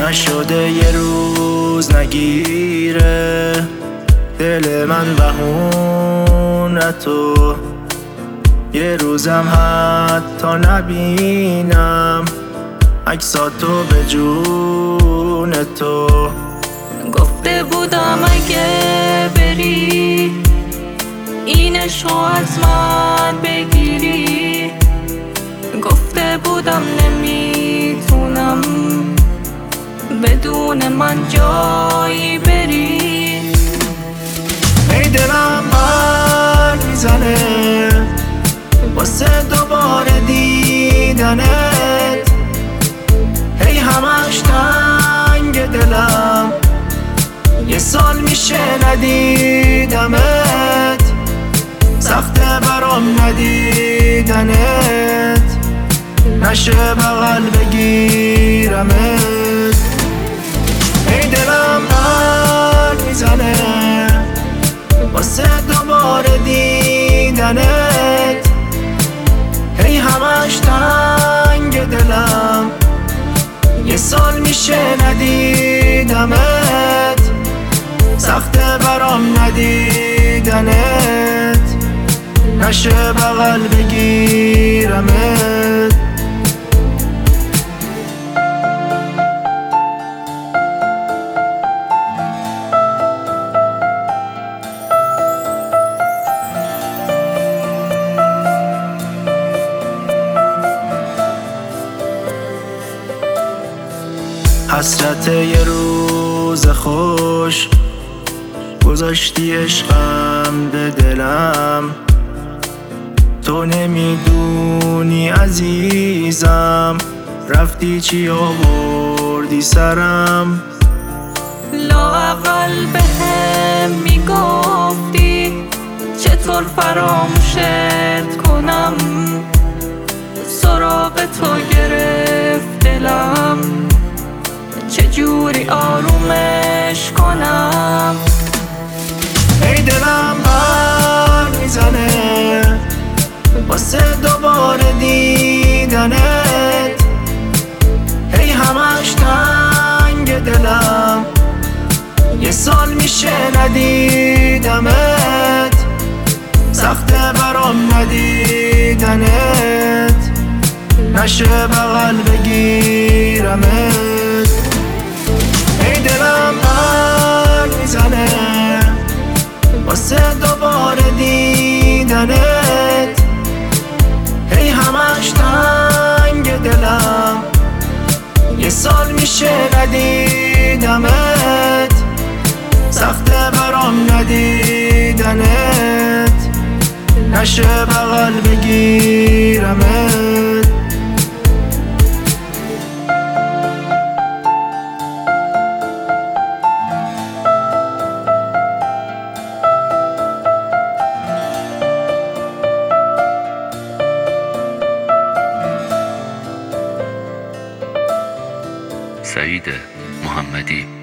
نشده یه روز نگیره دل من بهونه تو، یه روزم حتی نبینم عکساتو به جون تو. گفته بودم اگه بری اینشو از من بگیری، گفته بودم نمیتونم بدون من جایی بری. ای دلم بر میزنه واسه دوباره دیدنت، هی همش تنگ دلم، یه سال میشه ندیدمت، سخته برام ندیدنت، نشه بغل بگیرمت. ای دلم بر میزنه واسه دوباره دیدنت، هی همش تنگ دلم، یه سال میشه ندیدمت، سخته برام ندیدنت، نشه بغل بگیرمت. حسرت یه روز خوش گذاشتی عشقم به دلم، تو نمیدونی عزیزم رفتی چی آوردی سرم. لااقل بهم میگفتی چطور فراموشت کنم، سراغ تو گرفت دلم چجوری آرومش کنم. ای دلم بر میزنه واسه دوباره دیدنت، هی همش تنگ دلم، یه سال میشه ندیدمت، سخته برام ندیدنت، نشه بغل بگیرمت. ای دلم بر میزنه واسه دوباره دیدنت، هی همش تنگ دلم، یه سال میشه ندیدمت، سخته برام ندیدنت، نشه بغل بگیرمت. سعید محمدی.